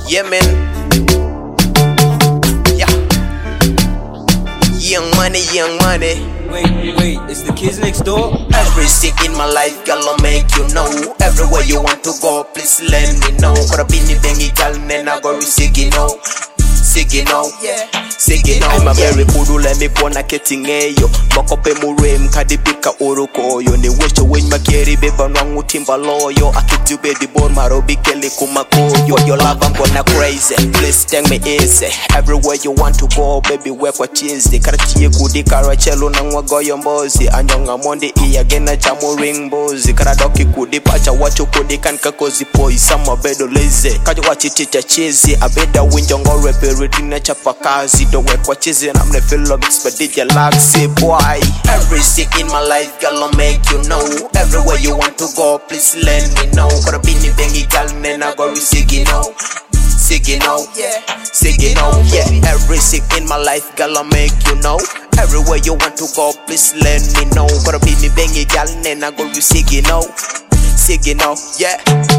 Yeah, man. Yeah. Young money, young money. Wait, it's the kids next door? Everything in my life, girl, I'll make you know. Everywhere you want to go, please let me know. Kora bini bengi girl, nena go sigi no. Sigi no, yeah. Sigi no, I'm a very kudu, let me pona ketingeyo. Makope murem, kadipika urukoyo. Ni wisho win makeri, beba nwangu timba loyo. Akitube di bon marobi kele kumakoyo. Your love, I'm gonna crazy. Please take me easy. Everywhere you want to go, baby, work what cheesy. Karatie kudi karachelo na goyo mbozi. Anyonga monde iya gena jamu ring bozi. Karadoki kudi pacha watu kudi kanka kozi poi. Sama bedo lazy. Kajo wachiticha cheesy. Abeda winjongo repe redina chapa kazi. Don't work what cheesy and I'm the feel of mix but did you like say boy. Everything in my life, girl, I'll make you know. Everywhere you want to go, please let me know. Kora bini bengi girl, nena go sigi no. Sigi no, yeah. Sigi no, yeah. Everything in my life, girl, I'll make you know. Everywhere you want to go, please let me know. Kora bini bengi girl, nena go sigi no. Sigi no, yeah.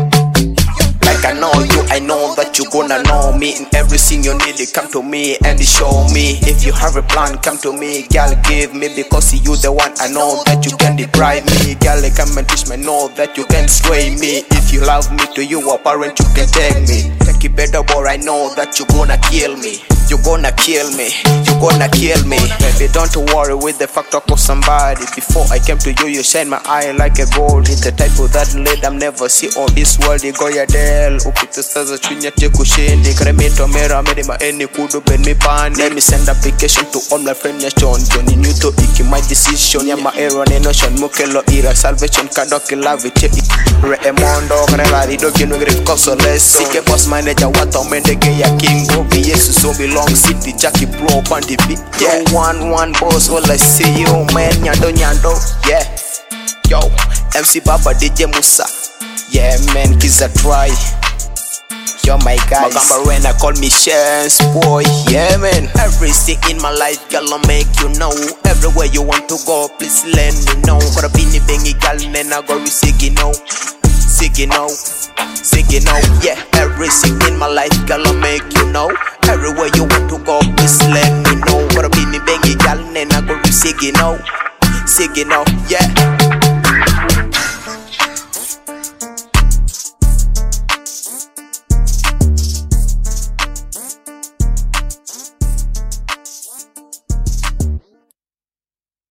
Like I know you, I know that you gonna know me. In everything you need, come to me and show me. If you have a plan, come to me, girl, give me. Because you the one, I know that you can deprive me. Girl, come and teach me, know that you can sway me. If you love me, to you apparent, you can take me. Take it better, but I know that you gonna kill me. You gonna kill me, you gonna kill me. Baby, don't worry with the fact of somebody. Before I came to you, you shine my eye like a gold. It's the type of that lead I'm never see on this world. You go ya del, ukito saza chunya te kushindi. Kremito mera mede ma eni kudu ben mi pan. Let me send application to all my friends ya John. Johnny Newto iki my decision. Ya ma error ne notion mukelo ira salvation kadoki love it. Reemondo krelari doki nugrit koso leso. Sike boss manager wato mende ya king obi yesu so belong city Jackie bro on the beat. Yeah, one boss, all I see you man, nyando, yeah. Yo, MC Baba DJ Musa. Yeah man, kids a try. Yo my guys, Magamba Rena call me Chance boy. Yeah man, everything in my life, girl, I'll make you know. Everywhere you want to go, please let me know. Kora bini bengi girl, nena go sigi no. Sigi no, sigi no, yeah. Everything in my life, girl, I'll make you know. Everywhere you want to go, please let me know. Kora bini bengi girl, nena go sigi no. Sigi no, yeah.